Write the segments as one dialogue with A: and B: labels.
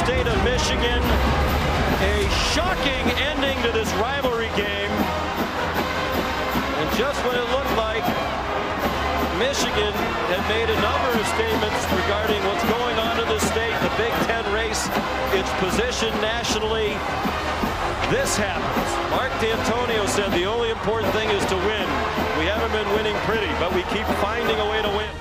A: state of Michigan. A shocking ending to this rivalry game. And just when it looked like Michigan had made a number of statements regarding what's going on in the state, the Big Ten race, its position nationally, this happens. Mark D'Antonio said the only important thing is to win. We haven't been winning pretty, but we keep finding a way to win.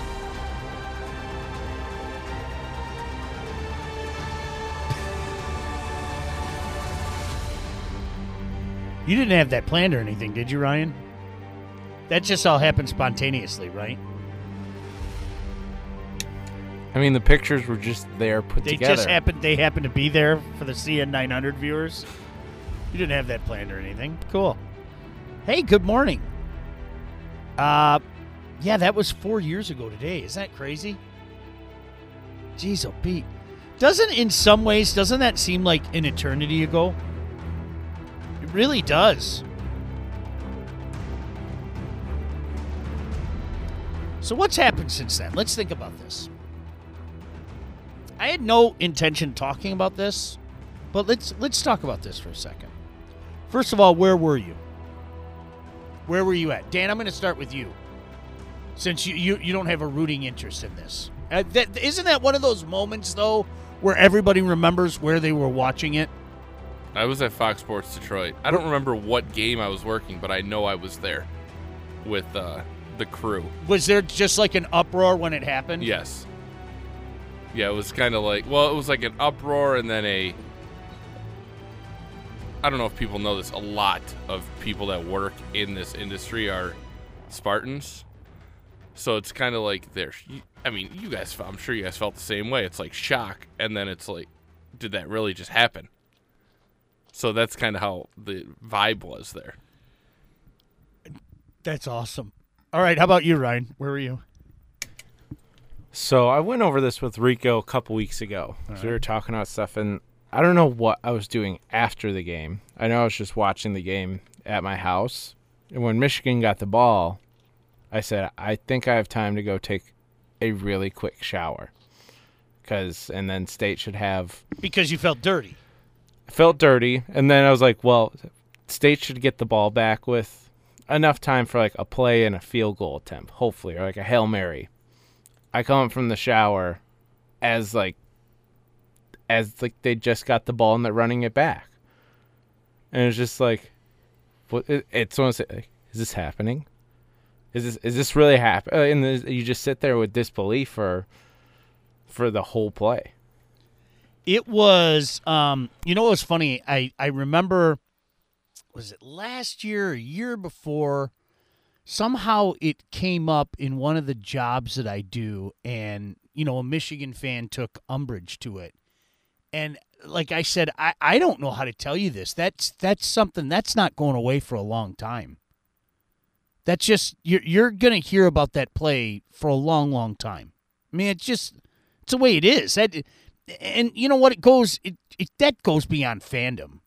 B: You didn't have that planned or anything, did you, Ryan? That just all happened spontaneously, right?
C: I mean, the pictures were just there put together.
B: They happened to be there for the CN 900 viewers. You didn't have that planned or anything. Cool. Hey, good morning. Yeah, that was 4 years ago today. Isn't that crazy? Jeez, oh, Pete. In some ways, doesn't that seem like an eternity ago? It really does. So what's happened since then? Let's think about this. I had no intention talking about this, but let's talk about this for a second. First of all, where were you? Where were you at? Dan, I'm going to start with you, since you don't have a rooting interest in this. Isn't that one of those moments, though, where everybody remembers where they were watching it?
D: I was at Fox Sports Detroit. I don't remember what game I was working, but I know I was there with the crew. Was there just like an uproar when it happened? Yes. Yeah, it was kind of like, well, it was like an uproar and then I don't know if people know this, a lot of people that work in this industry are Spartans. So it's kind of like you guys, I'm sure you guys felt the same way. It's like shock, and then it's like, did that really just happen? So that's kind of how the vibe was there.
B: That's awesome. All right, how about you, Ryan? Where were you?
C: So I went over this with Rico a couple weeks ago. So we were talking about stuff, and I don't know what I was doing after the game. I know I was just watching the game at my house. And when Michigan got the ball, I said, I think I have time to go take a really quick shower. And then State should have... Because you felt dirty. I felt dirty, and then I was like, well, State should get the ball back with enough time for like a play and a field goal attempt, hopefully, or like a Hail Mary. I come from the shower as they just got the ball and they're running it back. And it's just like, it's almost like, is this happening? Is this really happening? And you just sit there with disbelief for the whole play.
B: It was, it was funny. I remember, was it last year or a year before? Somehow it came up in one of the jobs that I do, and, a Michigan fan took umbrage to it. And like I said, I don't know how to tell you this. That's something that's not going away for a long time. That's just, you're going to hear about that play for a long, long time. I mean, it's the way it is. And you know what? That goes beyond fandom.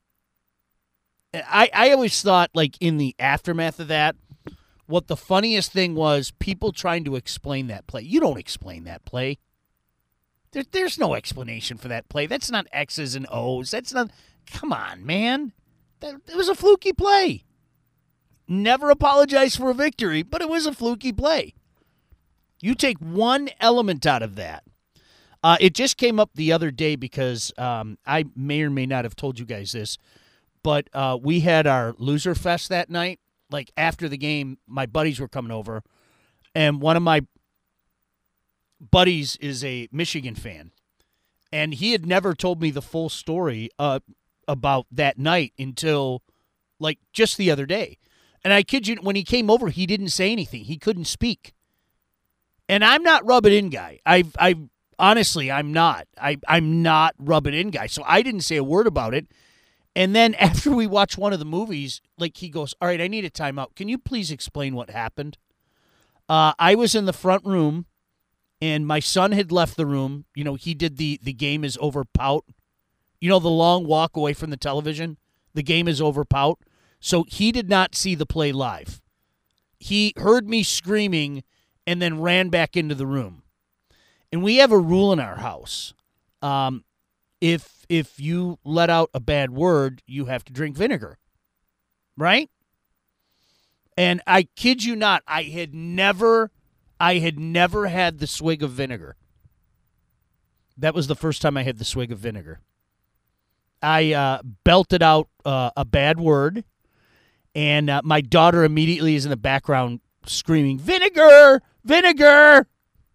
B: I always thought, like, in the aftermath of that, what the funniest thing was, people trying to explain that play. You don't explain that play. There's no explanation for that play. That's not X's and O's. That's not. Come on, man. It was a fluky play. Never apologize for a victory, but it was a fluky play. You take one element out of that. It just came up the other day because I may or may not have told you guys this, but we had our Loser Fest that night. Like, after the game, my buddies were coming over, and one of my buddies is a Michigan fan, and he had never told me the full story about that night until, like, just the other day. And I kid you, when he came over, he didn't say anything. He couldn't speak. And I'm not rub it in guy. Honestly, I'm not. I'm not rub it in guy. So I didn't say a word about it. And then after we watched one of the movies, like, he goes, all right, I need a timeout. Can you please explain what happened? I was in the front room, and my son had left the room. He did the game is over pout. The long walk away from the television. The game is over pout. So he did not see the play live. He heard me screaming and then ran back into the room. And we have a rule in our house. if you let out a bad word, you have to drink vinegar, right? And I kid you not, I had never had the swig of vinegar. That was the first time I had the swig of vinegar. I belted out a bad word, and my daughter immediately is in the background screaming, "Vinegar! Vinegar!"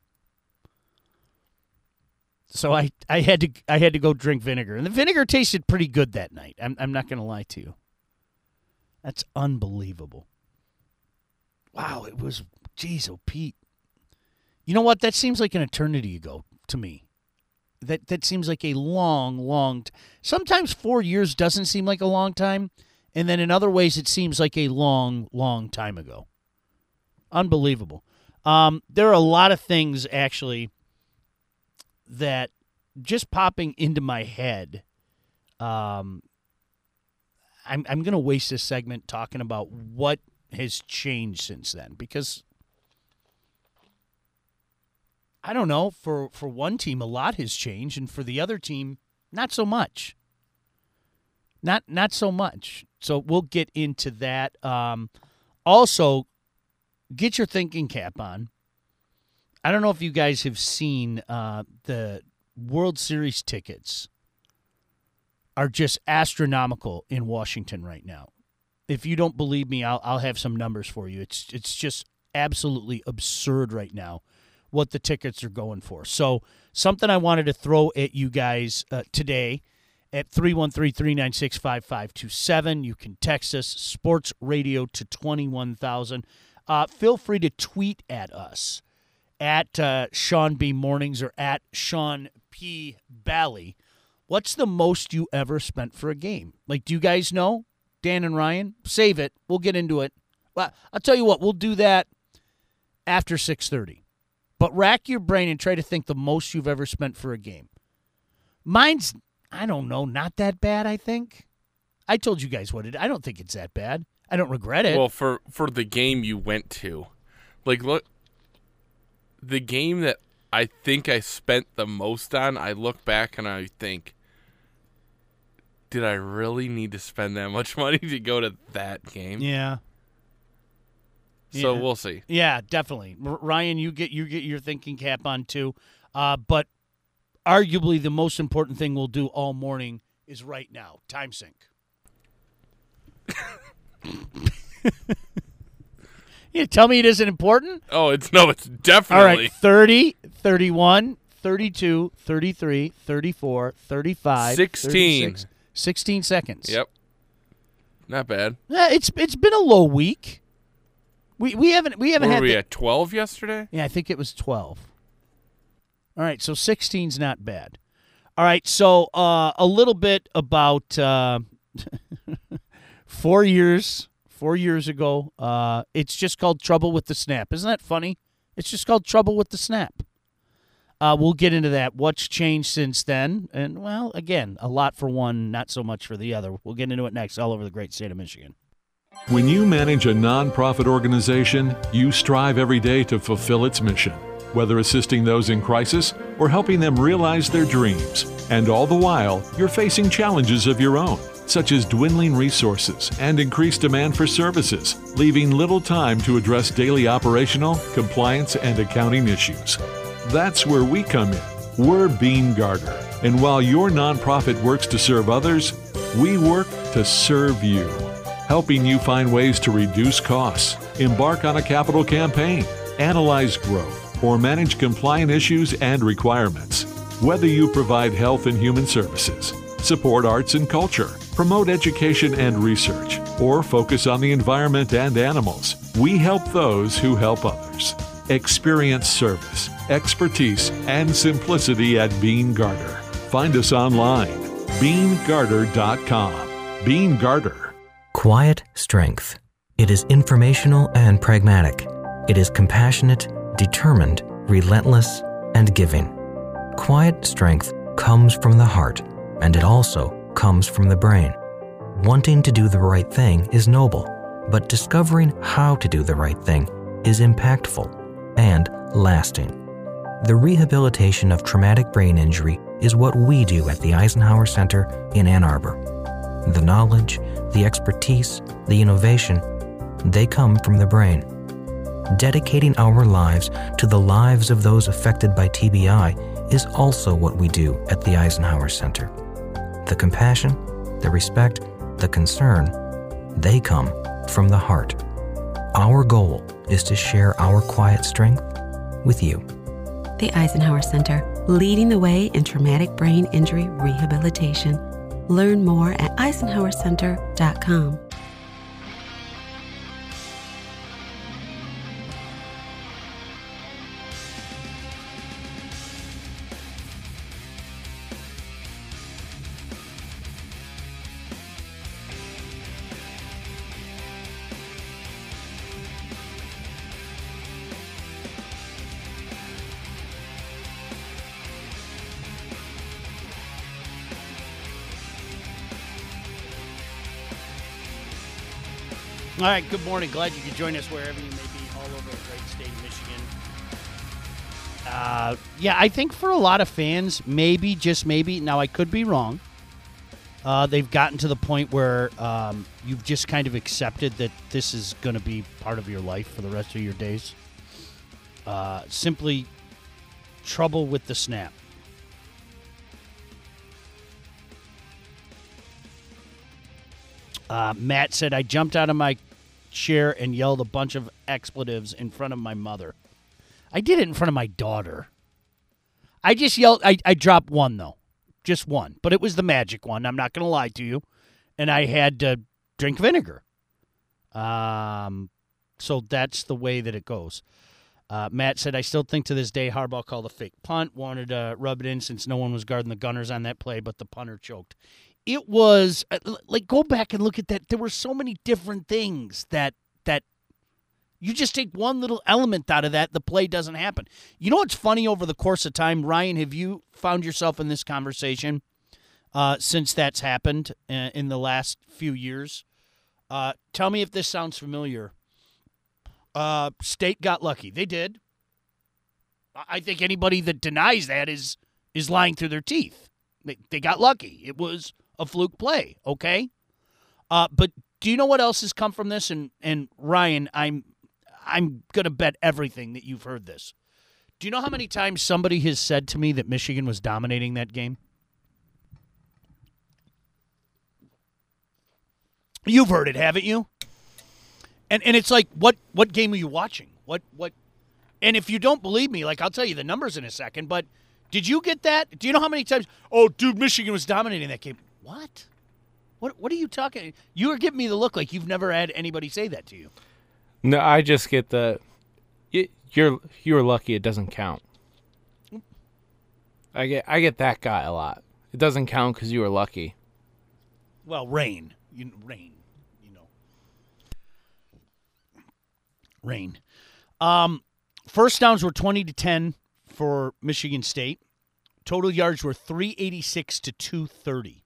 B: So I had to go drink vinegar, and the vinegar tasted pretty good that night. I'm not going to lie to you. That's unbelievable. Wow, it was, geez, oh, Pete. You know what? That seems like an eternity ago to me. That seems like a long sometimes 4 years doesn't seem like a long time, and then in other ways it seems like a long time ago. Unbelievable. There are a lot of things, actually, that just popping into my head. I'm going to waste this segment talking about what has changed since then, because I don't know, for one team a lot has changed, and for the other team not so much. Not so much. So we'll get into that. Also, get your thinking cap on. I don't know if you guys have seen the World Series tickets are just astronomical in Washington right now. If you don't believe me, I'll have some numbers for you. It's just absolutely absurd right now what the tickets are going for. So something I wanted to throw at you guys today at 313-396-5527. You can text us, Sports Radio to 21,000. Feel free to tweet at us at Sean B. Mornings or at Sean P. Bally. What's the most you ever spent for a game? Like, do you guys know? Dan and Ryan? Save it. We'll get into it. Well, I'll tell you what. We'll do that after 6:30. But rack your brain and try to think the most you've ever spent for a game. Mine's, I don't know, not that bad, I think. I told you guys what it is. I don't think it's that bad. I don't regret it.
D: Well, for the game you went to, like, look, the game that I think I spent the most on, I look back and I think, did I really need to spend that much money to go to that game?
B: Yeah.
D: So we'll see.
B: Yeah, definitely. Ryan, you get your thinking cap on too. But arguably the most important thing we'll do all morning is right now. Time sync. You tell me it isn't important?
D: Oh, it's definitely.
B: All right, 30, 31, 32, 33, 34, 35,
D: 16.
B: 36, 16 seconds.
D: Yep. Not bad.
B: Yeah, it's been a low week. We haven't
D: Were
B: had
D: we at 12 yesterday?
B: Yeah, I think it was 12. All right, so 16's not bad. All right, so a little bit about 4 years ago. It's just called Trouble with the Snap. Isn't that funny? It's just called Trouble with the Snap. We'll get into that. What's changed since then? And, well, again, a lot for one, not so much for the other. We'll get into it next all over the great state of Michigan.
E: When you manage a nonprofit organization, you strive every day to fulfill its mission, whether assisting those in crisis or helping them realize their dreams. And all the while, you're facing challenges of your own, such as dwindling resources and increased demand for services, leaving little time to address daily operational, compliance, and accounting issues. That's where we come in. We're Bean Garter. And while your nonprofit works to serve others, we work to serve you, helping you find ways to reduce costs, embark on a capital campaign, analyze growth, or manage compliant issues and requirements. Whether you provide health and human services, support arts and culture, promote education and research, or focus on the environment and animals, we help those who help others. Experience service, expertise, and simplicity at Bean Garter. Find us online, beangarter.com. Bean Garter.
F: Quiet strength. It is informational and pragmatic. It is compassionate, determined, relentless, and giving. Quiet strength comes from the heart, and it also comes from the brain. Wanting to do the right thing is noble, but discovering how to do the right thing is impactful and lasting. The rehabilitation of traumatic brain injury is what we do at the Eisenhower Center in Ann Arbor. The knowledge, the expertise, the innovation, they come from the brain. Dedicating our lives to the lives of those affected by TBI is also what we do at the Eisenhower Center. The compassion, the respect, the concern, they come from the heart. Our goal is to share our quiet strength with you.
G: The Eisenhower Center, leading the way in traumatic brain injury rehabilitation. Learn more at eisenhowercenter.com.
B: All right, good morning. Glad you could join us wherever you may be, all over the great state of Michigan. Yeah, I think for a lot of fans, maybe, just maybe, now I could be wrong, they've gotten to the point where you've just kind of accepted that this is going to be part of your life for the rest of your days. Simply trouble with the snap. Matt said, I jumped out of my chair and yelled a bunch of expletives in front of my mother. I did it in front of my daughter. I just yelled. I dropped one, though. Just one. But it was the magic one. I'm not going to lie to you. And I had to drink vinegar. So that's the way that it goes. Matt said, I still think to this day Harbaugh called a fake punt. Wanted to rub it in since no one was guarding the Gunners on that play, but the punter choked. It was, go back and look at that. There were so many different things that you just take one little element out of that, the play doesn't happen. You know what's funny over the course of time? Ryan, have you found yourself in this conversation since that's happened in the last few years? Tell me if this sounds familiar. State got lucky. They did. I think anybody that denies that is lying through their teeth. They got lucky. It was a fluke play, okay? But do you know what else has come from this? And Ryan, I'm going to bet everything that you've heard this. Do you know how many times somebody has said to me that Michigan was dominating that game? You've heard it, haven't you? And it's like, what game are you watching? What? And if you don't believe me, I'll tell you the numbers in a second, but did you get that? Do you know how many times, oh, dude, Michigan was dominating that game? What? What are you talking? You were giving me the look like you've never had anybody say that to you.
C: No, I just get you were lucky it doesn't count. I get that guy a lot. It doesn't count because you were lucky.
B: Well, rain. Rain. First downs were 20-10 for Michigan State. Total yards were 386 to 230.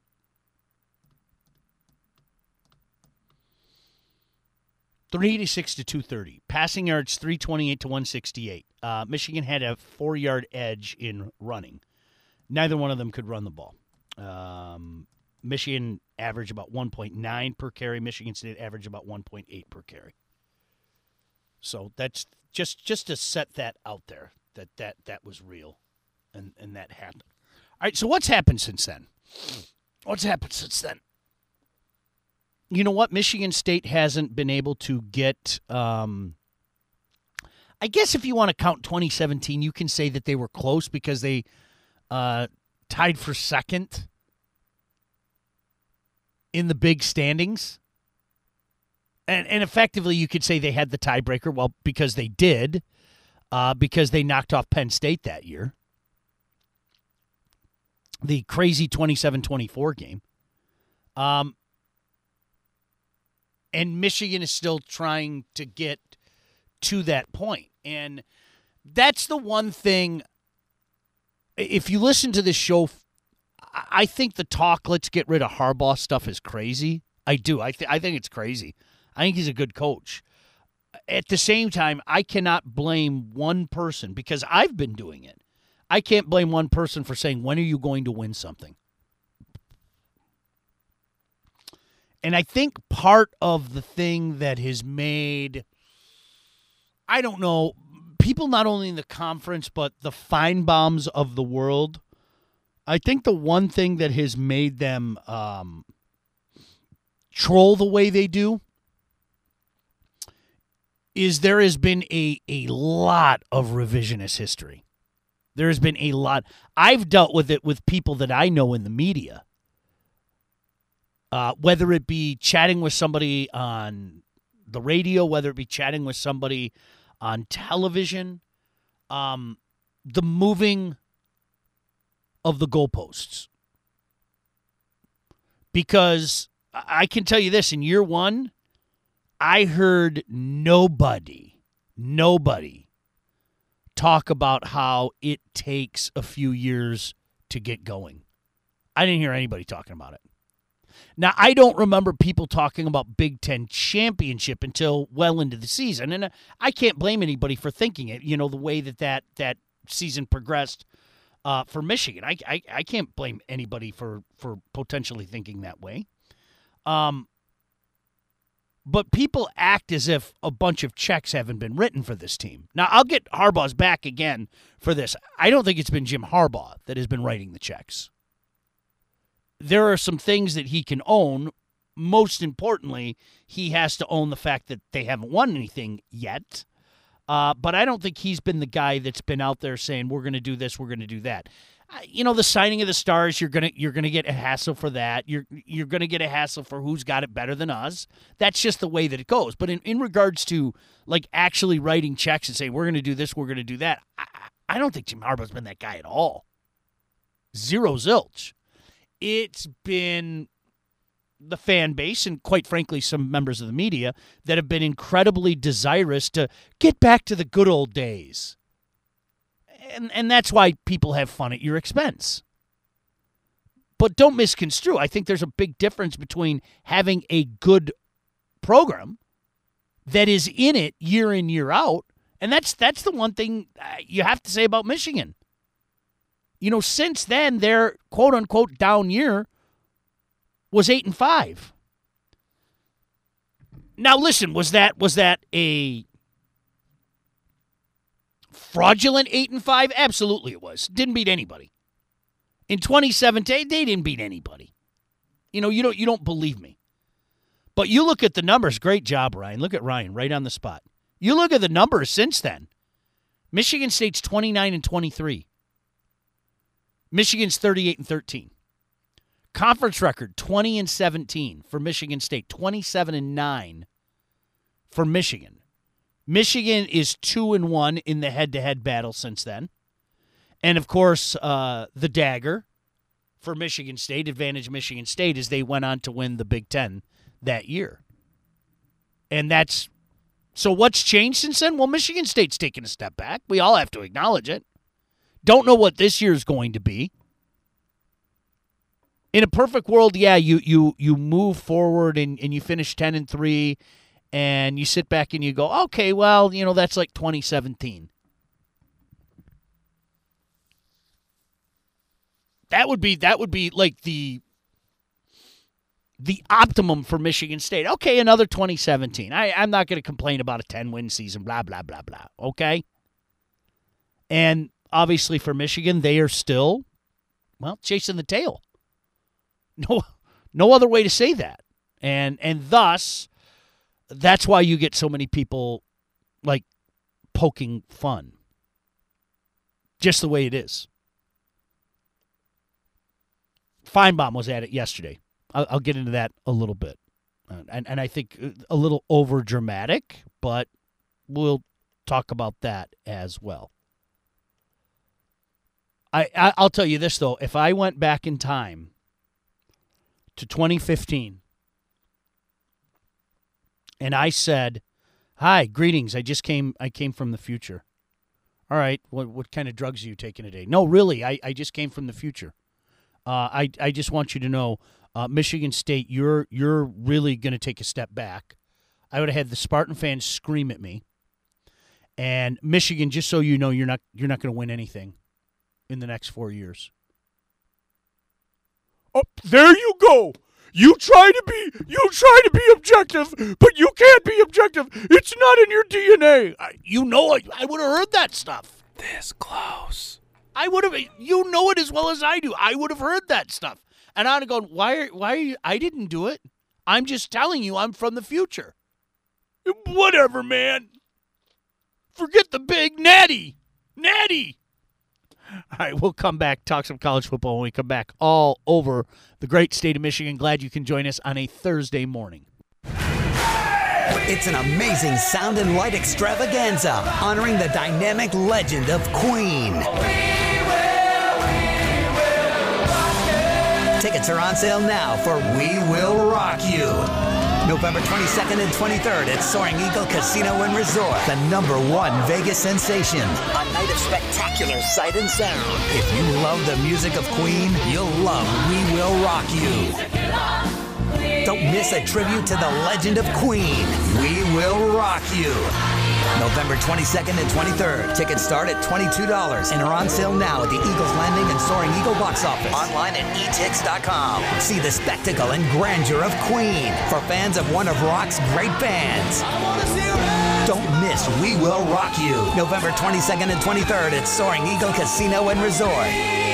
B: Passing yards 328 to 168. Michigan had a 4-yard edge in running. Neither one of them could run the ball. Michigan averaged about 1.9 per carry. Michigan State averaged about 1.8 per carry. So that's just to set that out there, that was real, and that happened. All right, so what's happened since then? You know what? Michigan State hasn't been able to get, I guess if you want to count 2017, you can say that they were close because they tied for second in the big standings. And effectively, you could say they had the tiebreaker, well, because they did, because they knocked off Penn State that year. The crazy 27-24 game. And Michigan is still trying to get to that point. And that's the one thing, if you listen to this show, I think the talk, let's get rid of Harbaugh stuff is crazy. I do. I think it's crazy. I think he's a good coach. At the same time, I cannot blame one person because I've been doing it. I can't blame one person for saying, when are you going to win something? And I think part of the thing that has made, I don't know, people not only in the conference, but the Feinbaums of the world, I think the one thing that has made them troll the way they do is there has been a lot of revisionist history. There has been a lot. I've dealt with it with people that I know in the media. Whether it be chatting with somebody on the radio, whether it be chatting with somebody on television, the moving of the goalposts. Because I can tell you this, in year one, I heard nobody talk about how it takes a few years to get going. I didn't hear anybody talking about it. Now, I don't remember people talking about Big Ten championship until well into the season, and I can't blame anybody for thinking it, the way that season progressed for Michigan. I can't blame anybody for potentially thinking that way. But people act as if a bunch of checks haven't been written for this team. Now, I'll get Harbaugh's back again for this. I don't think it's been Jim Harbaugh that has been writing the checks. There are some things that he can own. Most importantly, he has to own the fact that they haven't won anything yet. But I don't think he's been the guy that's been out there saying, we're going to do this, we're going to do that. The signing of the stars, you're gonna get a hassle for that. You're gonna get a hassle for who's got it better than us. That's just the way that it goes. But in regards to like actually writing checks and saying we're gonna do this, we're gonna do that, I don't think Jim Harbaugh's been that guy at all. Zero zilch. It's been the fan base and quite frankly some members of the media that have been incredibly desirous to get back to the good old days. And that's why people have fun at your expense. But don't misconstrue. I think there's a big difference between having a good program that is in it year in, year out. And that's the one thing you have to say about Michigan. Since then, their quote-unquote down year was 8-5. Now, listen, was that a fraudulent 8-5? Absolutely it was. Didn't beat anybody. In 2017, they didn't beat anybody. You don't believe me. But you look at the numbers. Great job, Ryan. Look at Ryan right on the spot. You look at the numbers since then. Michigan State's 29-23. Michigan's 38-13. Conference record 20-17 for Michigan State. 27-9 for Michigan. Michigan is 2-1 in the head-to-head battle since then. And, of course, the dagger for Michigan State, advantage Michigan State, is they went on to win the Big Ten that year. And so what's changed since then? Well, Michigan State's taken a step back. We all have to acknowledge it. Don't know what this year's going to be. In a perfect world, yeah, you move forward and you finish 10-3. And you sit back and you go, okay, well, that's like 2017. That would be like the optimum for Michigan State. Okay, another 2017. I'm not going to complain about a 10-win season, blah, blah, blah, blah. Okay? And obviously for Michigan, they are still, chasing the tail. No other way to say that. And thus, that's why you get so many people, like, poking fun. Just the way it is. Feinbaum was at it yesterday. I'll get into that a little bit. And I think a little over-dramatic, but we'll talk about that as well. I'll tell you this, though. If I went back in time to 2015, and I said, "Hi, greetings. I came from the future." All right, what kind of drugs are you taking today? No, really, I just came from the future. I just want you to know, Michigan State, you're really going to take a step back. I would have had the Spartan fans scream at me. And Michigan, just so you know, you're not going to win anything in the next 4 years. Oh, there you go. You try to be objective, but you can't be objective. It's not in your DNA. I would have heard that stuff.
C: This close.
B: I would have. You know it as well as I do. I would have heard that stuff, and I'd have gone, "Why are you? I didn't do it. I'm just telling you. I'm from the future." Whatever, man. Forget the big natty. All right, we'll come back, talk some college football when we come back all over the great state of Michigan. Glad you can join us on a Thursday morning.
H: It's an amazing sound and light extravaganza honoring the dynamic legend of Queen. Tickets are on sale now for We Will Rock You. November 22nd and 23rd at Soaring Eagle Casino and Resort, the #1 Vegas sensation. A night of spectacular sight and sound. If you love the music of Queen, you'll love We Will Rock You. Don't miss a tribute to the legend of Queen. We Will Rock You. November 22nd and 23rd. Tickets start at $22 and are on sale now at the Eagles Landing and Soaring Eagle box office. Online at etix.com. See the spectacle and grandeur of Queen for fans of one of rock's great bands. Don't miss We Will Rock You. November 22nd and 23rd at Soaring Eagle Casino and Resort.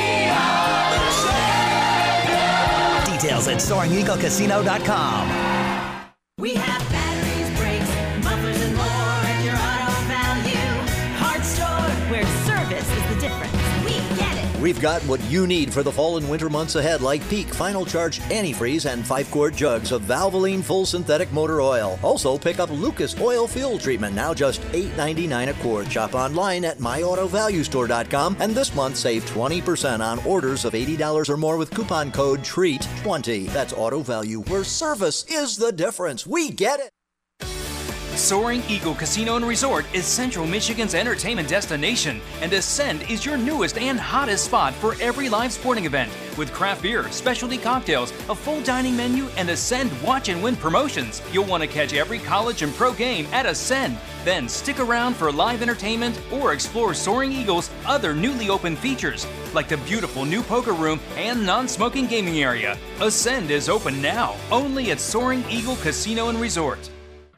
H: Details at SoaringEagleCasino.com.
I: We have batteries, brakes, mufflers, and more at your Auto Value Parts Store, where service is the difference. We get it.
J: We've got what you need for the fall and winter months ahead, like Peak Final Charge Antifreeze and 5-quart jugs of Valvoline Full Synthetic Motor Oil. Also, pick up Lucas Oil Fuel Treatment, now just $8.99 a quart. Shop online at myautovaluestore.com, and this month save 20% on orders of $80 or more with coupon code TREAT20. That's Auto Value, where service is the difference. We get it.
K: Soaring Eagle Casino and Resort is Central Michigan's entertainment destination, and Ascend is your newest and hottest spot for every live sporting event. With craft beer, specialty cocktails, a full dining menu, and Ascend Watch and Win promotions, you'll want to catch every college and pro game at Ascend. Then stick around for live entertainment or explore Soaring Eagle's other newly opened features, like the beautiful new poker room and non-smoking gaming area. Ascend is open now, only at Soaring Eagle Casino and Resort.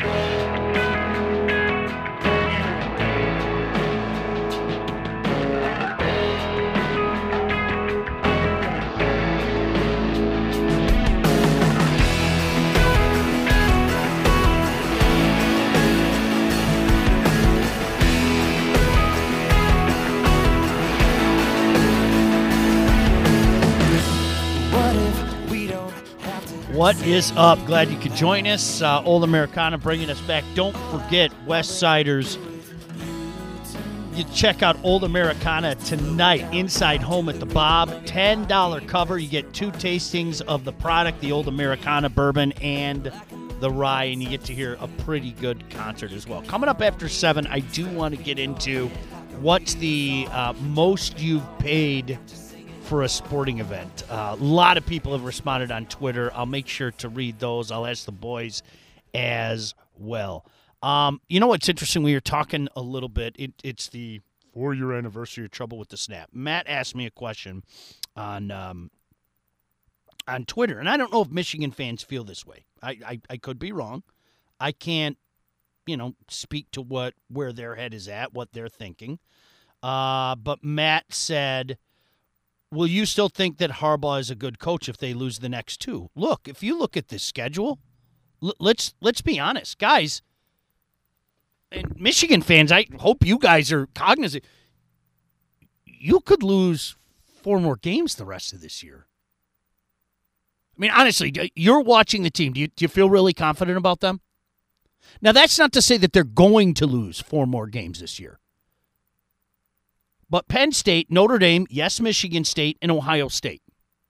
B: What is up? Glad you could join us. Old Americana bringing us back. Don't forget, Westsiders. You check out Old Americana tonight, inside home at the Bob. $10 cover. You get 2 tastings of the product, the Old Americana bourbon and the rye, and you get to hear a pretty good concert as well. Coming up after 7, I do want to get into what's the most you've paid for a sporting event. A lot of people have responded on Twitter. I'll make sure to read those. I'll ask the boys as well. You know what's interesting? We were talking a little bit. It's the 4-year anniversary of Trouble with the Snap. Matt asked me a question on Twitter, and I don't know if Michigan fans feel this way. I could be wrong. I can't, speak to where their head is at, what they're thinking. But Matt said, will you still think that Harbaugh is a good coach if they lose the next 2? Look, if you look at this schedule, let's be honest, guys. And Michigan fans, I hope you guys are cognizant. You could lose 4 more games the rest of this year. I mean, honestly, you're watching the team. Do you feel really confident about them? Now, that's not to say that they're going to lose 4 more games this year. But Penn State, Notre Dame, yes, Michigan State, and Ohio State.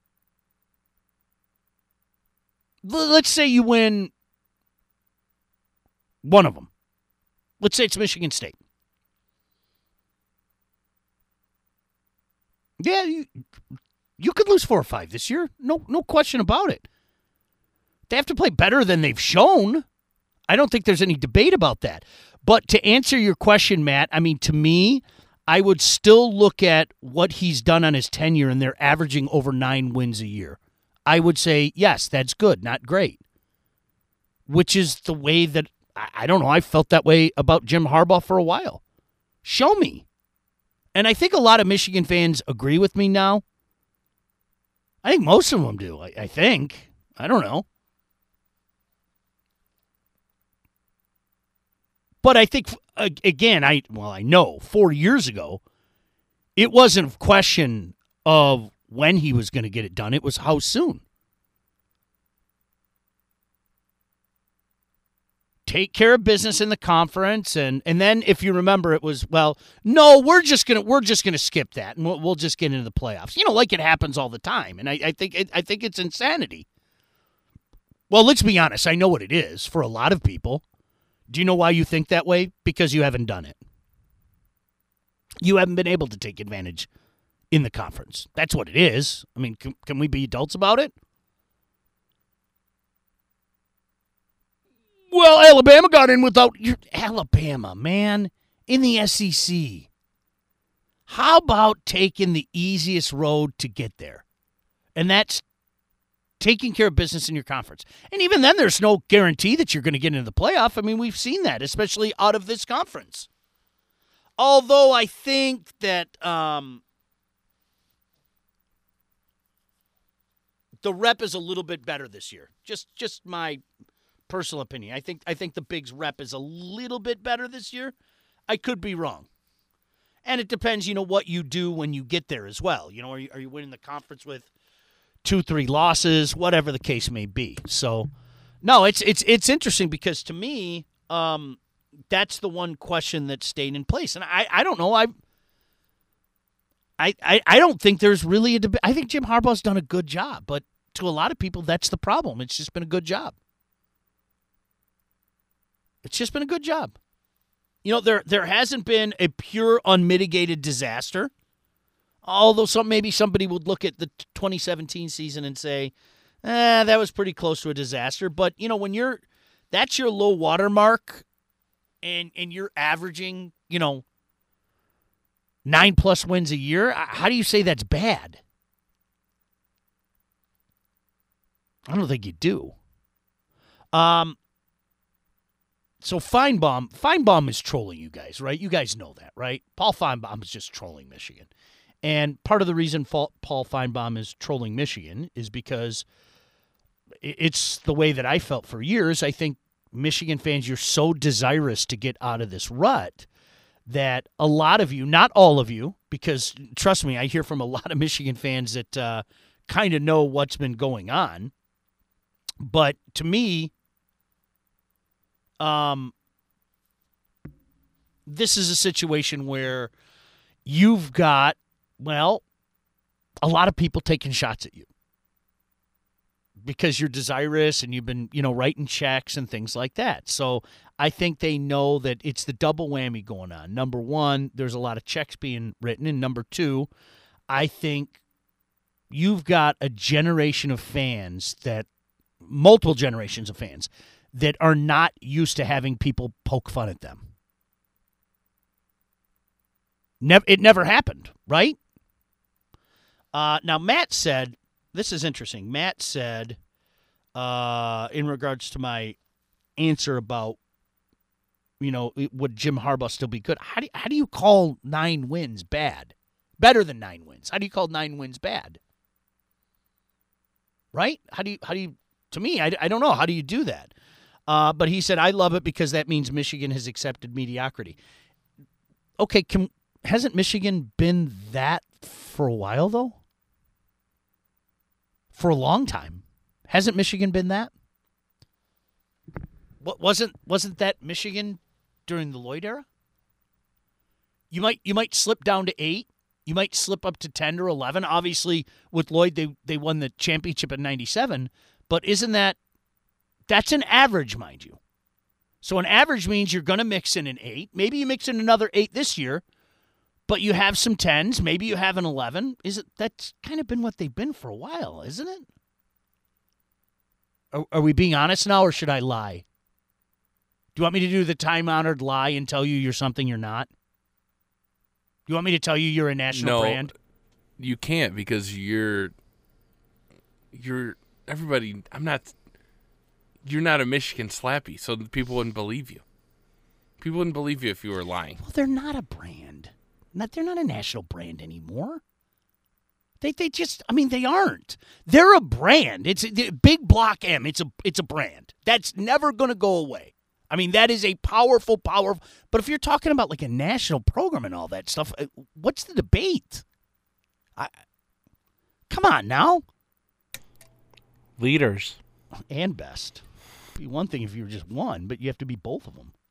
B: Let's say you win one of them. Let's say it's Michigan State. Yeah, you could lose 4 or 5 this year. No question about it. They have to play better than they've shown. I don't think there's any debate about that. But to answer your question, Matt, I mean, to me, I would still look at what he's done on his tenure, and they're averaging over 9 wins a year. I would say, yes, that's good, not great. Which is the way that, I don't know, I felt that way about Jim Harbaugh for a while. Show me. And I think a lot of Michigan fans agree with me now. I think most of them do, I think. I don't know. But I think, again, I know 4 years ago, it wasn't a question of when he was going to get it done. It was how soon. Take care of business in the conference, and then if you remember, it was, well, no, we're just gonna skip that, and we'll just get into the playoffs. Like it happens all the time, and I think it's insanity. Well, let's be honest. I know what it is for a lot of people. Do you know why you think that way? Because you haven't done it. You haven't been able to take advantage in the conference. That's what it is. I mean, can we be adults about it? Well, Alabama got in without Alabama, man, in the SEC. How about taking the easiest road to get there? And that's taking care of business in your conference. And even then, there's no guarantee that you're going to get into the playoff. I mean, we've seen that, especially out of this conference. Although I think that the rep is a little bit better this year. Just my personal opinion. I think the Bigs rep is a little bit better this year. I could be wrong. And it depends, what you do when you get there as well. Are you winning the conference with 2-3 losses, whatever the case may be. So, no, it's interesting because to me, that's the one question that stayed in place. And I don't know. I don't think there's really a debate. I think Jim Harbaugh's done a good job, but to a lot of people, that's the problem. It's just been a good job. It's just been a good job. There hasn't been a pure unmitigated disaster. Although maybe somebody would look at the 2017 season and say, that was pretty close to a disaster. But, when that's your low water mark and you're averaging, 9+ wins a year, how do you say that's bad? I don't think you do. So Feinbaum is trolling you guys, right? You guys know that, right? Paul Feinbaum is just trolling Michigan. And part of the reason Paul Feinbaum is trolling Michigan is because it's the way that I felt for years. I think Michigan fans, you're so desirous to get out of this rut that a lot of you, not all of you, because trust me, I hear from a lot of Michigan fans that kind of know what's been going on. But to me, this is a situation where you've got, a lot of people taking shots at you because you're desirous and you've been, writing checks and things like that. So I think they know that it's the double whammy going on. Number one, there's a lot of checks being written. And number two, I think you've got a generation of fans multiple generations of fans that are not used to having people poke fun at them. It never happened, right? Now, Matt said, this is interesting. Matt said, in regards to my answer about, would Jim Harbaugh still be good? How do you call 9 wins bad? Better than 9 wins. How do you call 9 wins bad? Right? How do you? To me, I don't know. How do you do that? But he said, I love it because that means Michigan has accepted mediocrity. Okay, hasn't Michigan been that for a while, though? For a long time. Hasn't Michigan been that? Wasn't that Michigan during the Lloyd era? You might slip down to 8. You might slip up to 10 or 11. Obviously, with Lloyd, they won the championship in 97. But isn't that's an average, mind you. So an average means you're going to mix in an 8. Maybe you mix in another 8 this year, but you have some 10s. Maybe you have an 11. That's kind of been what they've been for a while, isn't it? Are we being honest now, or should I lie? Do you want me to do the time-honored lie and tell you you're something you're not? You want me to tell you you're a national brand?
D: You can't because you're everybody. You're not a Michigan Slappy, so people wouldn't believe you. People wouldn't believe you if you were lying.
B: Well, they're not a brand. They're not a national brand anymore. They just, I mean, they aren't. They're a brand. It's a Big Block M. It's a brand. That's never going to go away. I mean, that is a powerful. But if you're talking about like a national program and all that stuff, what's the debate? Come on now.
C: Leaders.
B: And best. It'd be one thing if you were just one, but you have to be both of them.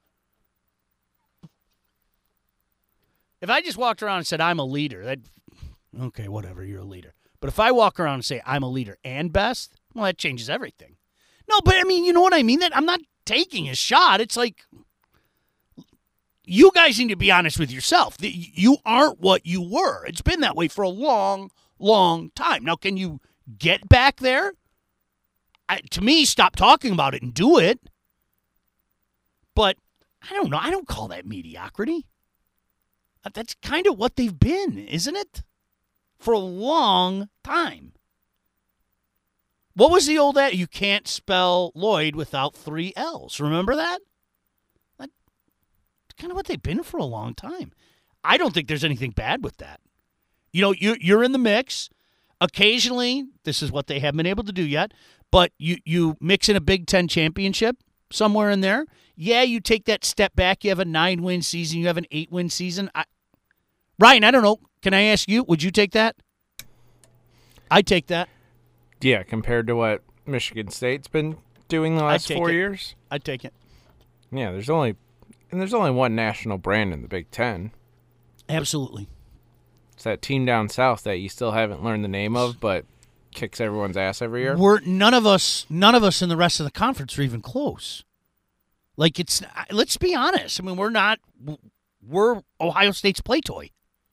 B: If I just walked around and said I'm a leader, okay, whatever, you're a leader. But if I walk around and say I'm a leader and best, well, that changes everything. No, but I mean, you know what I mean? That I'm not taking a shot. It's like you guys need to be honest with yourself. You aren't what you were. It's been that way for a long, long time. Now, can you get back there? To me, stop talking about it and do it. But I don't know. I don't call that mediocrity. That's kind of what they've been, isn't it? For a long time. What was the old ad? You can't spell Lloyd without 3 L's. Remember that? That's kind of what they've been for a long time. I don't think there's anything bad with that. You know, you're in the mix. Occasionally, this is what they haven't been able to do yet, but you mix in a Big Ten championship somewhere in there. Yeah, you take that step back. You have a 9-win season. You have an 8-win season. Ryan, I don't know. Can I ask you, would you take that? I'd take that.
C: Yeah, compared to what Michigan State's been doing the last 4 years?
B: I'd take it.
C: Yeah, there's only one national brand in the Big Ten.
B: Absolutely.
C: It's that team down south that you still haven't learned the name of, but kicks everyone's ass every year.
B: None of us in the rest of the conference are even close. Like, let's be honest. I mean, we're Ohio State's play toy.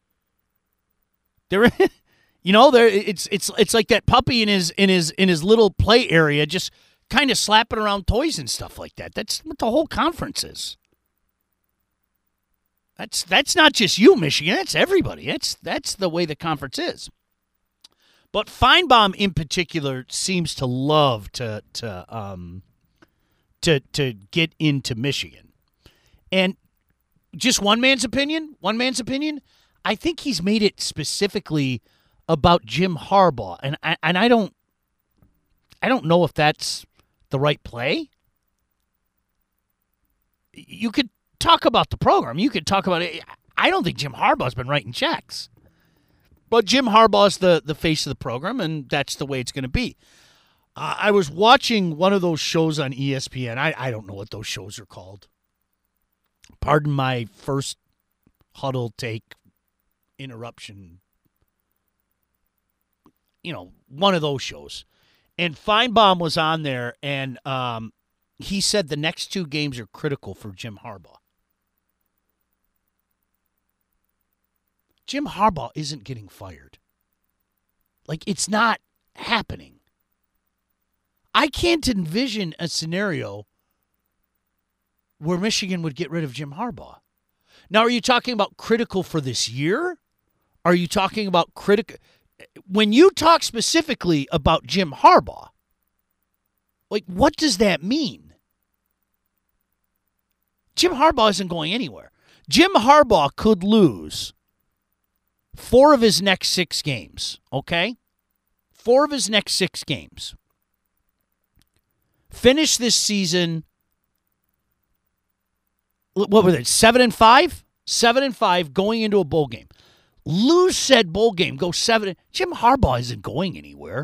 B: It's like that puppy in his little play area, just kind of slapping around toys and stuff like that. That's what the whole conference is. That's not just you, Michigan. That's everybody. That's the way the conference is. But Feinbaum in particular seems to love to get into Michigan. And just one man's opinion, I think he's made it specifically about Jim Harbaugh. And I don't know if that's the right play. You could talk about the program. You could talk about it. I don't think Jim Harbaugh's been writing checks. But Jim Harbaugh's the face of the program, and that's the way it's going to be. I was watching one of those shows on ESPN. I don't know what those shows are called. Pardon my first huddle take interruption. You know, one of those shows. And Feinbaum was on there, and he said the next 2 games are critical for Jim Harbaugh. Jim Harbaugh isn't getting fired. Like, it's not happening. I can't envision a scenario where Michigan would get rid of Jim Harbaugh. Now, are you talking about critical for this year? Are you talking about critical? When you talk specifically about Jim Harbaugh, like, what does that mean? Jim Harbaugh isn't going anywhere. Jim Harbaugh could lose 4 of his next 6 games, okay? 4 of his next 6 games. Finish this season, what were they, 7-5? 7-5 going into a bowl game. Lose said bowl game, go 7. Jim Harbaugh isn't going anywhere.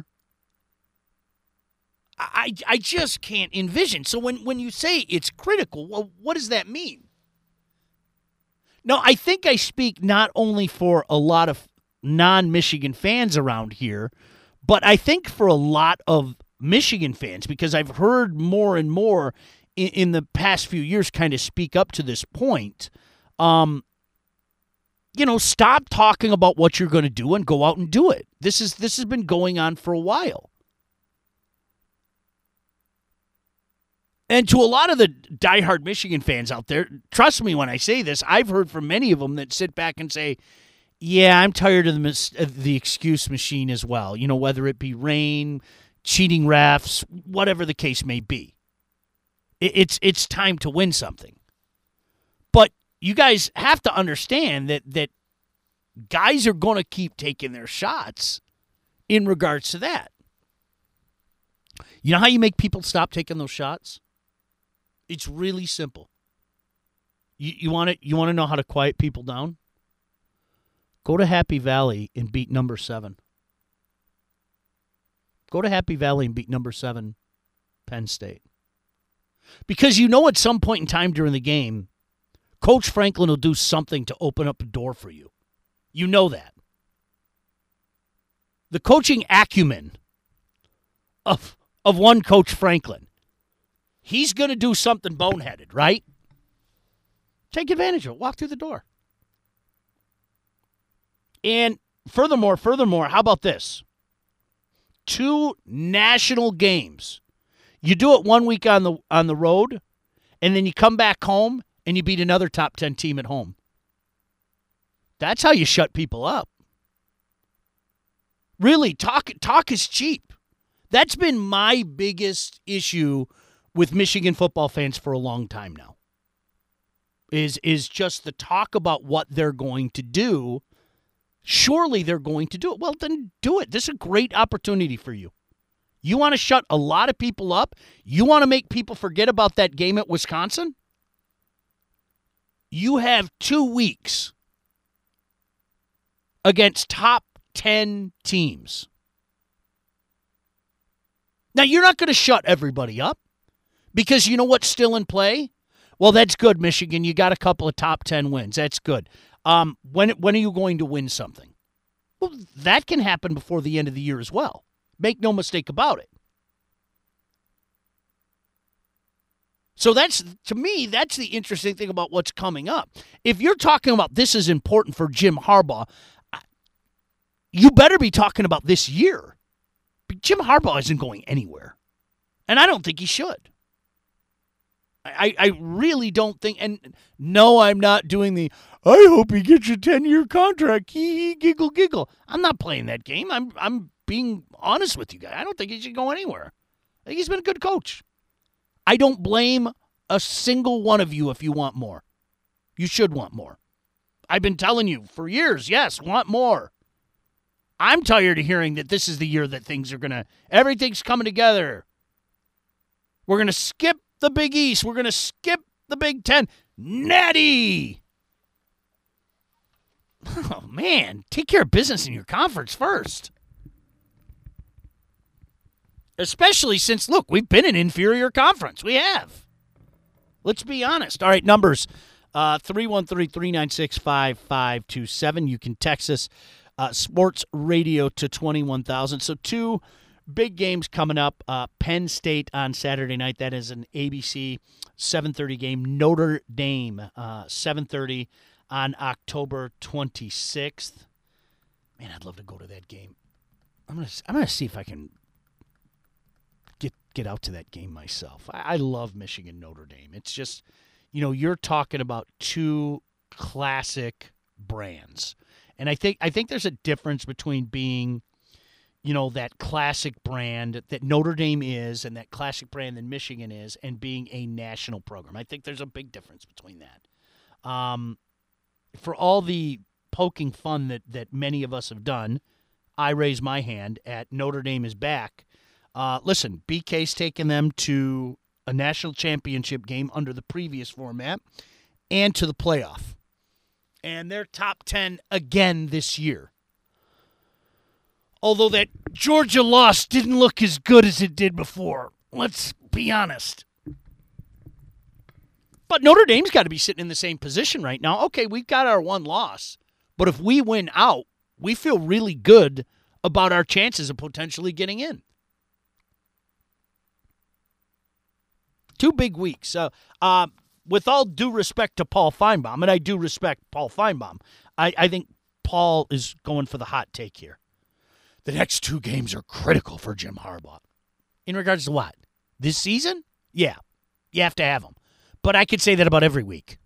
B: I just can't envision. So when you say it's critical, well, what does that mean? No, I think I speak not only for a lot of non-Michigan fans around here, but I think for a lot of Michigan fans, because I've heard more and more in the past few years kind of speak up to this point. Stop talking about what you're going to do and go out and do it. This has been going on for a while. And to a lot of the diehard Michigan fans out there, trust me when I say this, I've heard from many of them that sit back and say, yeah, I'm tired of the excuse machine as well. You know, whether it be rain, cheating refs, whatever the case may be. It's time to win something. But you guys have to understand that guys are going to keep taking their shots in regards to that. You know how you make people stop taking those shots? It's really simple. You want to know how to quiet people down? Go to Happy Valley and beat number 7. Go to Happy Valley and beat number 7 Penn State. Because you know at some point in time during the game, Coach Franklin will do something to open up a door for you. You know that. The coaching acumen of one Coach Franklin, he's going to do something boneheaded, right? Take advantage of it. Walk through the door. And furthermore, how about this? 2 national games. You do it 1 week on the road, and then you come back home and you beat another top 10 team at home. That's how you shut people up. Really, talk is cheap. That's been my biggest issue with Michigan football fans for a long time now. Is just the talk about what they're going to do. Surely they're going to do it. Well, then do it. This is a great opportunity for you. You want to shut a lot of people up? You want to make people forget about that game at Wisconsin? You have 2 weeks against top 10 teams. Now, you're not going to shut everybody up because you know what's still in play? Well, that's good, Michigan. You got a couple of top 10 wins. That's good. When are you going to win something? Well, that can happen before the end of the year as well. Make no mistake about it. So to me, that's the interesting thing about what's coming up. If you're talking about this is important for Jim Harbaugh, you better be talking about this year. Jim Harbaugh isn't going anywhere. And I don't think he should. I really don't think, and no, I'm not doing the, I hope he gets a 10-year contract, giggle, giggle. I'm not playing that game. I'm being honest with you guys. I don't think he should go anywhere. I think he's been a good coach. I don't blame a single one of you if you want more. You should want more. I've been telling you for years, yes, want more. I'm tired of hearing that this is the year that everything's coming together. We're going to skip the Big East. We're going to skip the Big Ten. Natty! Oh, man. Take care of business in your conference first. Especially since, look, we've been an inferior conference. We have. Let's be honest. All right, numbers. 313-396-5527. You can text us sports radio to 21,000. So 2 big games coming up. Penn State on Saturday night. That is an ABC 7:30 game. Notre Dame 7:30 on October 26th. Man, I'd love to go to that game. I'm gonna see if I can get out to that game myself. I love Michigan Notre Dame. It's just, you're talking about 2 classic brands. And I think there's a difference between being, that classic brand that Notre Dame is and that classic brand that Michigan is and being a national program. I think there's a big difference between that. For all the poking fun that many of us have done, I raise my hand at Notre Dame is back. Listen, BK's taken them to a national championship game under the previous format and to the playoff. And they're top 10 again this year. Although that Georgia loss didn't look as good as it did before. Let's be honest. But Notre Dame's got to be sitting in the same position right now. Okay, we've got our 1 loss. But if we win out, we feel really good about our chances of potentially getting in. 2 big weeks. With all due respect to Paul Feinbaum, and I do respect Paul Feinbaum, I think Paul is going for the hot take here. The next 2 games are critical for Jim Harbaugh. In regards to what? This season? Yeah. You have to have them. But I could say that about every week.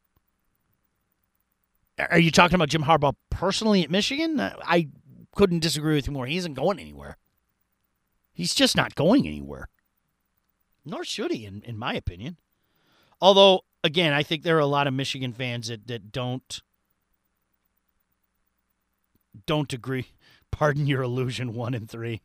B: Are you talking about Jim Harbaugh personally at Michigan? I couldn't disagree with you more. He isn't going anywhere. He's just not going anywhere. Nor should he, in my opinion. Although, again, I think there are a lot of Michigan fans that don't agree. Pardon your illusion, 1-3.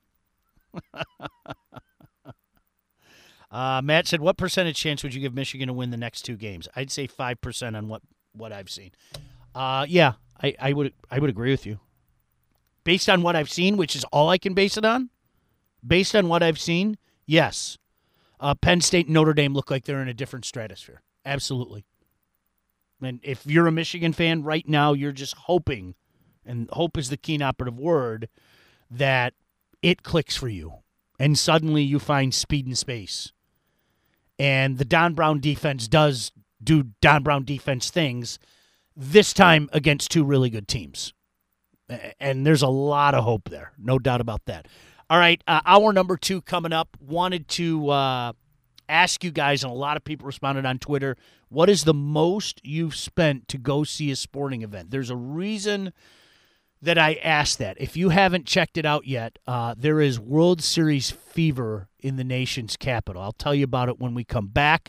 B: Matt said, what percentage chance would you give Michigan to win the next 2 games? I'd say 5% on what I've seen. Yeah, I would agree with you. Based on what I've seen, which is all I can base it on, based on what I've seen, yes. Penn State and Notre Dame look like they're in a different stratosphere. Absolutely. And if you're a Michigan fan right now, you're just hoping, and hope is the keen operative word, that it clicks for you. And suddenly you find speed and space. And the Don Brown defense does do Don Brown defense things, this time against 2 really good teams. And there's a lot of hope there. No doubt about that. All right, hour number 2 coming up. Wanted to ask you guys, and a lot of people responded on Twitter, what is the most you've spent to go see a sporting event? There's a reason that I asked that. If you haven't checked it out yet, there is World Series fever in the nation's capital. I'll tell you about it when we come back.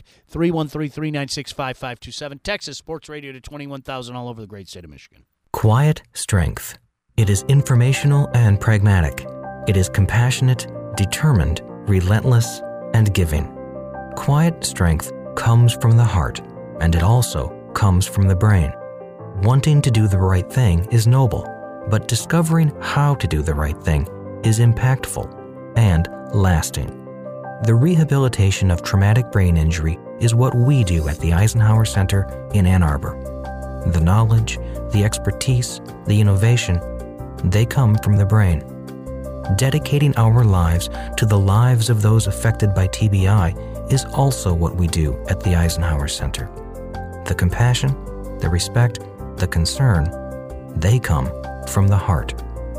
B: 313-396-5527. Texas Sports Radio to 21,000 all over the great state of Michigan.
F: Quiet strength. It is informational and pragmatic. It is compassionate, determined, relentless, and giving. Quiet strength comes from the heart, and it also comes from the brain. Wanting to do the right thing is noble, but discovering how to do the right thing is impactful and lasting. The rehabilitation of traumatic brain injury is what we do at the Eisenhower Center in Ann Arbor. The knowledge, the expertise, the innovation, they come from the brain. Dedicating our lives to the lives of those affected by TBI is also what we do at the Eisenhower Center. The compassion, the respect, the concern, they come from the heart.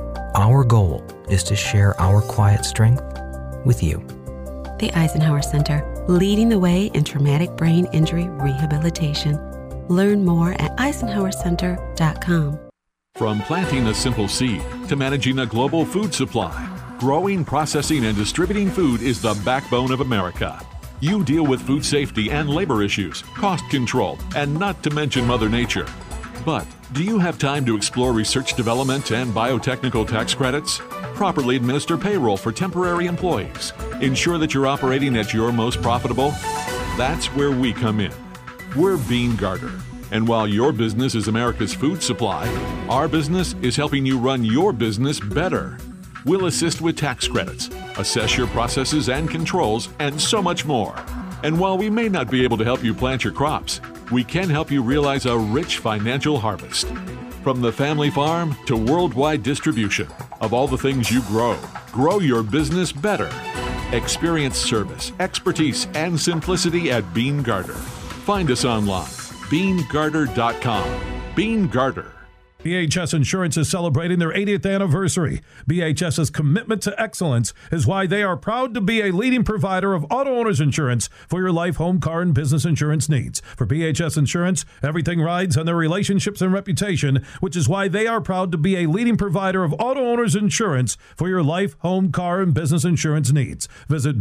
F: Our goal is to share our quiet strength with you.
G: The Eisenhower Center, leading the way in traumatic brain injury rehabilitation. Learn more at EisenhowerCenter.com.
E: From planting a simple seed to managing a global food supply, growing, processing, and distributing food is the backbone of America. You deal with food safety and labor issues, cost control, and not to mention Mother Nature. But do you have time to explore research development and biotechnical tax credits? Properly administer payroll for temporary employees. Ensure that you're operating at your most profitable? That's where we come in. We're Bean Garter. And while your business is America's food supply, our business is helping you run your business better. We'll assist with tax credits, assess your processes and controls, and so much more. And while we may not be able to help you plant your crops, we can help you realize a rich financial harvest. From the family farm to worldwide distribution of all the things you grow, grow your business better. Experience service, expertise, and simplicity at Bean Garter. Find us online. BeanGarter.com. Bean Garter.
L: BHS Insurance is celebrating their 80th anniversary. BHS's commitment to excellence is why they are proud to be a leading provider of auto owners insurance for your life, home, car, and business insurance needs. For BHS Insurance, everything rides on their relationships and reputation, which is why they are proud to be a leading provider of auto owners insurance for your life, home, car, and business insurance needs. Visit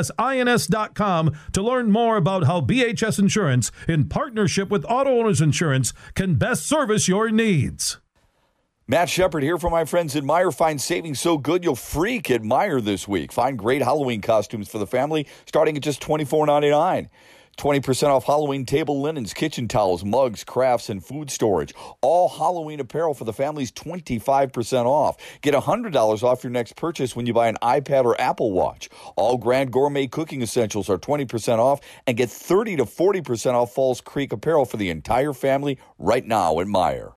L: BHSINS.com to learn more about how BHS Insurance, in partnership with Auto Owners Insurance, can best service your needs.
M: Matt Shepard here from my friends at Meijer. Find savings so good you'll freak at Meijer this week. Find great Halloween costumes for the family starting at just $24.99. 20% off Halloween table linens, kitchen towels, mugs, crafts, and food storage. All Halloween apparel for the family's 25% off. Get $100 off your next purchase when you buy an iPad or Apple Watch. All Grand Gourmet cooking essentials are 20% off, and get 30 to 40% off Falls Creek apparel for the entire family right now at Meijer.